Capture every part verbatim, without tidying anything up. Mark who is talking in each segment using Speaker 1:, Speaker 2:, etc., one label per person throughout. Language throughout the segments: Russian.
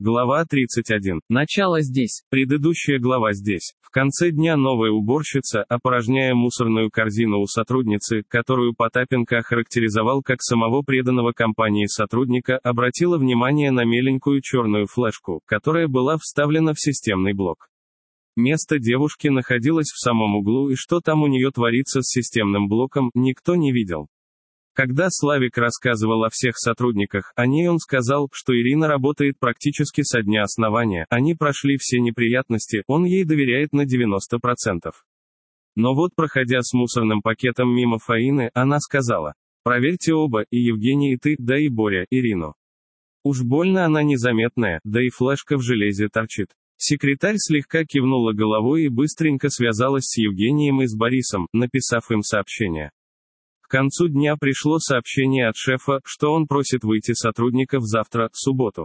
Speaker 1: Глава тридцать один.
Speaker 2: Начало здесь.
Speaker 1: Предыдущая глава здесь. В конце дня новая уборщица, опорожняя мусорную корзину у сотрудницы, которую Потапенко охарактеризовал как самого преданного компании сотрудника, обратила внимание на меленькую черную флешку, которая была вставлена в системный блок. Место девушки находилось в самом углу, и что там у нее творится с системным блоком, никто не видел. Когда Славик рассказывал о всех сотрудниках, о ней он сказал, что Ирина работает практически со дня основания, они прошли все неприятности, он ей доверяет на девяносто процентов. Но вот, проходя с мусорным пакетом мимо Фаины, она сказала: «Проверьте оба, и Евгений, и ты, да и Боря, Ирину. Уж больно она незаметная, да и флешка в железе торчит». Секретарь слегка кивнула головой и быстренько связалась с Евгением и с Борисом, написав им сообщение. К концу дня пришло сообщение от шефа, что он просит выйти сотрудников завтра, в субботу.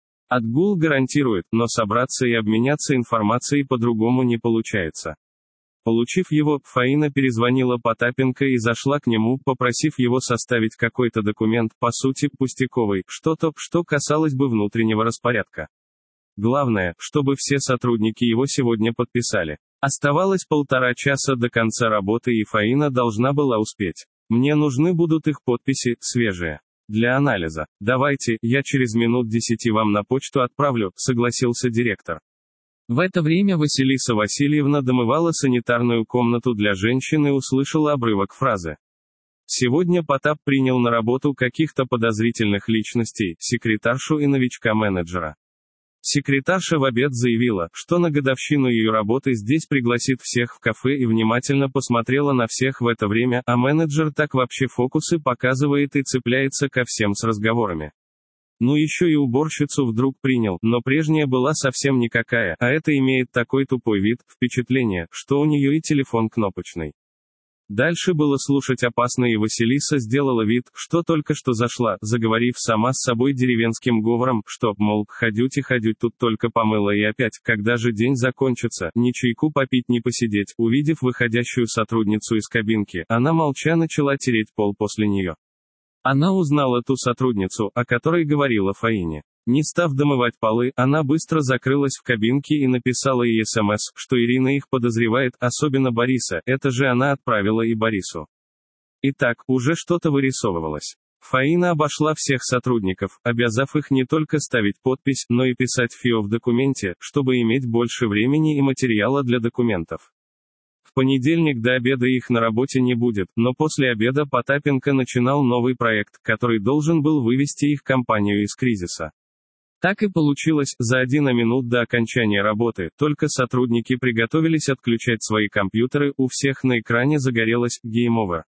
Speaker 1: Отгул гарантирует, но собраться и обменяться информацией по-другому не получается. Получив его, Фаина перезвонила Потапенко и зашла к нему, попросив его составить какой-то документ, по сути, пустяковый, что-то, что касалось бы внутреннего распорядка. Главное, чтобы все сотрудники его сегодня подписали. Оставалось полтора часа до конца работы, и Фаина должна была успеть. Мне нужны будут их подписи, свежие. Для анализа. Давайте, я через минут десяти вам на почту отправлю, согласился директор. В это время Василиса Васильевна домывала санитарную комнату для женщин и услышала обрывок фразы. Сегодня Потап принял на работу каких-то подозрительных личностей, секретаршу и новичка-менеджера. Секретарша в обед заявила, что на годовщину ее работы здесь пригласит всех в кафе, и внимательно посмотрела на всех в это время, а менеджер так вообще фокусы показывает и цепляется ко всем с разговорами. Ну еще и уборщицу вдруг принял, но прежняя была совсем никакая, а это имеет такой тупой вид, впечатление, что у нее и телефон кнопочный. Дальше было слушать опасно, и Василиса сделала вид, что только что зашла, заговорив сама с собой деревенским говором, что, мол, ходють и ходють тут только помыла, и опять, когда же день закончится, ни чайку попить, ни посидеть. Увидев выходящую сотрудницу из кабинки, она молча начала тереть пол после нее. Она узнала ту сотрудницу, о которой говорила Фаине. Не став домывать полы, она быстро закрылась в кабинке и написала ей СМС, что Ирина их подозревает, особенно Бориса, это же она отправила и Борису. Итак, уже что-то вырисовывалось. Фаина обошла всех сотрудников, обязав их не только ставить подпись, но и писать ФИО в документе, чтобы иметь больше времени и материала для документов. В понедельник до обеда их на работе не будет, но после обеда Потапенко начинал новый проект, который должен был вывести их компанию из кризиса. Так и получилось, за один минут до окончания работы, только сотрудники приготовились отключать свои компьютеры, у всех на экране загорелось «Game Over».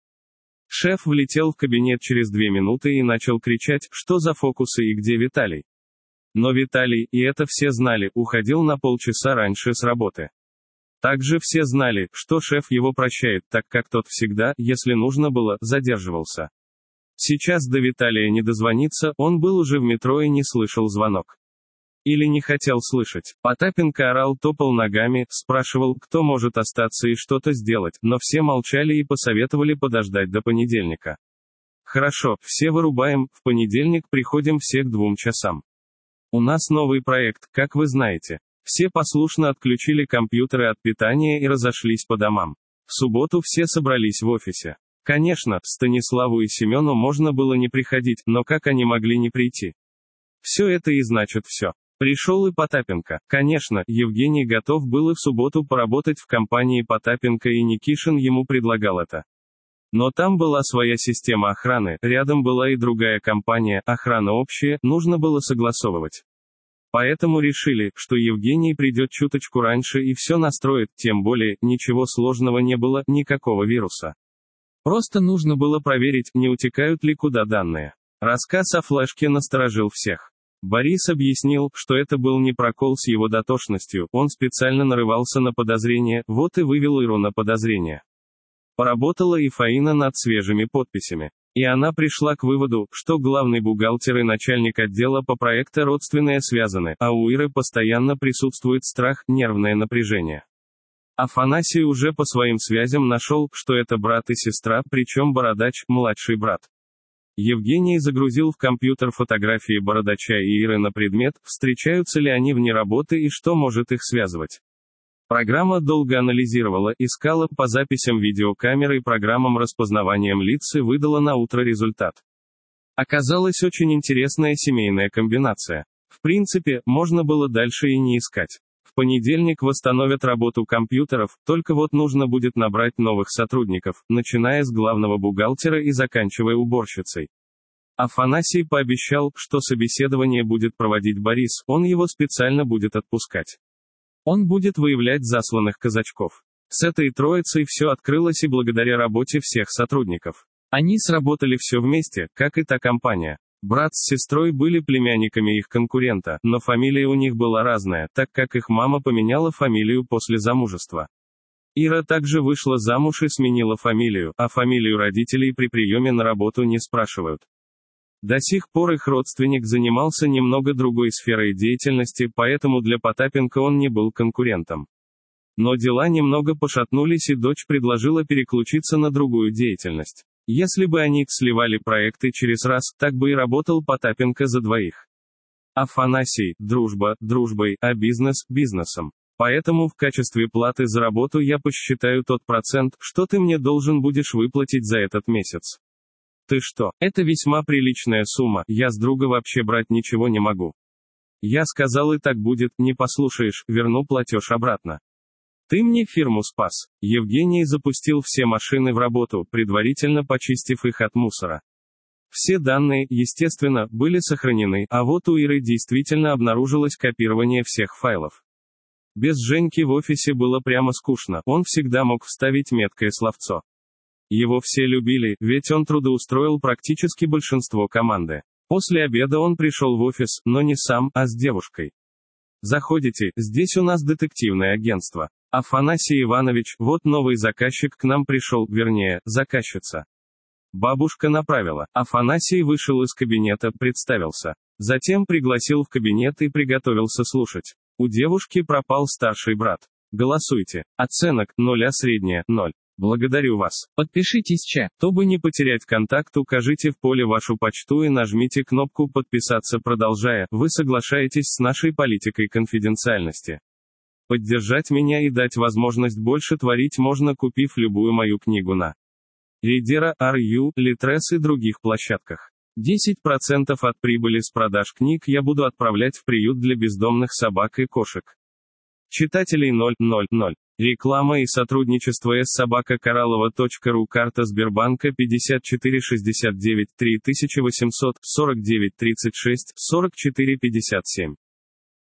Speaker 1: Шеф влетел в кабинет через две минуты и начал кричать, что за фокусы и где Виталий. Но Виталий, и это все знали, уходил на полчаса раньше с работы. Также все знали, что шеф его прощает, так как тот всегда, если нужно было, задерживался. Сейчас до Виталия не дозвониться, он был уже в метро и не слышал звонок. Или не хотел слышать. Потапенко орал, топал ногами, спрашивал, кто может остаться и что-то сделать, но все молчали и посоветовали подождать до понедельника. Хорошо, все вырубаем, в понедельник приходим все к двум часам. У нас новый проект, как вы знаете. Все послушно отключили компьютеры от питания и разошлись по домам. В субботу все собрались в офисе. Конечно, Станиславу и Семену можно было не приходить, но как они могли не прийти? Все это и значит все. Пришел и Потапенко. Конечно, Евгений готов был и в субботу поработать в компании Потапенко, и Никишин ему предлагал это. Но там была своя система охраны, рядом была и другая компания, охрана общая, нужно было согласовывать. Поэтому решили, что Евгений придет чуточку раньше и все настроит, тем более, ничего сложного не было, никакого вируса. Просто нужно было проверить, не утекают ли куда данные. Рассказ о флешке насторожил всех. Борис объяснил, что это был не прокол с его дотошностью, он специально нарывался на подозрения, вот и вывел Иру на подозрение. Поработала и Фаина над свежими подписями. И она пришла к выводу, что главный бухгалтер и начальник отдела по проекту родственные связаны, а у Иры постоянно присутствует страх, нервное напряжение. Афанасий уже по своим связям нашел, что это брат и сестра, причем Бородач – младший брат. Евгений загрузил в компьютер фотографии Бородача и Иры на предмет, встречаются ли они вне работы и что может их связывать. Программа долго анализировала, искала по записям видеокамеры и программам распознаванием лиц и выдала на утро результат. Оказалась очень интересная семейная комбинация. В принципе, можно было дальше и не искать. В понедельник восстановят работу компьютеров, только вот нужно будет набрать новых сотрудников, начиная с главного бухгалтера и заканчивая уборщицей. Афанасий пообещал, что собеседование будет проводить Борис, он его специально будет отпускать. Он будет выявлять засланных казачков. С этой троицей все открылось и благодаря работе всех сотрудников. Они сработали все вместе, как и та компания. Брат с сестрой были племянниками их конкурента, но фамилия у них была разная, так как их мама поменяла фамилию после замужества. Ира также вышла замуж и сменила фамилию, а фамилию родителей при приеме на работу не спрашивают. До сих пор их родственник занимался немного другой сферой деятельности, поэтому для Потапенко он не был конкурентом. Но дела немного пошатнулись, и дочь предложила переключиться на другую деятельность. Если бы они сливали проекты через раз, так бы и работал Потапенко за двоих. Афанасий, дружба, дружбой, а бизнес, бизнесом. Поэтому в качестве платы за работу я посчитаю тот процент, что ты мне должен будешь выплатить за этот месяц. Ты что, это весьма приличная сумма, я с друга вообще брать ничего не могу. Я сказал, и так будет, не послушаешь, верну платеж обратно. Ты мне фирму спас. Евгений запустил все машины в работу, предварительно почистив их от мусора. Все данные, естественно, были сохранены, а вот у Иры действительно обнаружилось копирование всех файлов. Без Женьки в офисе было прямо скучно, он всегда мог вставить меткое словцо. Его все любили, ведь он трудоустроил практически большинство команды. После обеда он пришел в офис, но не сам, а с девушкой. Заходите, здесь у нас детективное агентство. Афанасий Иванович, вот новый заказчик к нам пришел, вернее, заказчица. Бабушка направила. Афанасий вышел из кабинета, представился. Затем пригласил в кабинет и приготовился слушать. У девушки пропал старший брат. Голосуйте. Оценок, ноль, а средняя, ноль. Благодарю вас. Подпишитесь, че. Чтобы не потерять контакт, укажите в поле вашу почту и нажмите кнопку «Подписаться». Продолжая, вы соглашаетесь с нашей политикой конфиденциальности. Поддержать меня и дать возможность больше творить можно, купив любую мою книгу на Readera, ар ю, Litres и других площадках. десять процентов от прибыли с продаж книг я буду отправлять в приют для бездомных собак и кошек. Читателей ноль ноль ноль. Реклама и сотрудничество с собака кораллова точка ру. Карта Сбербанка пятьдесят четыре шестьдесят девять три восемьсот сорок девять тридцать шесть сорок четыре пятьдесят семь.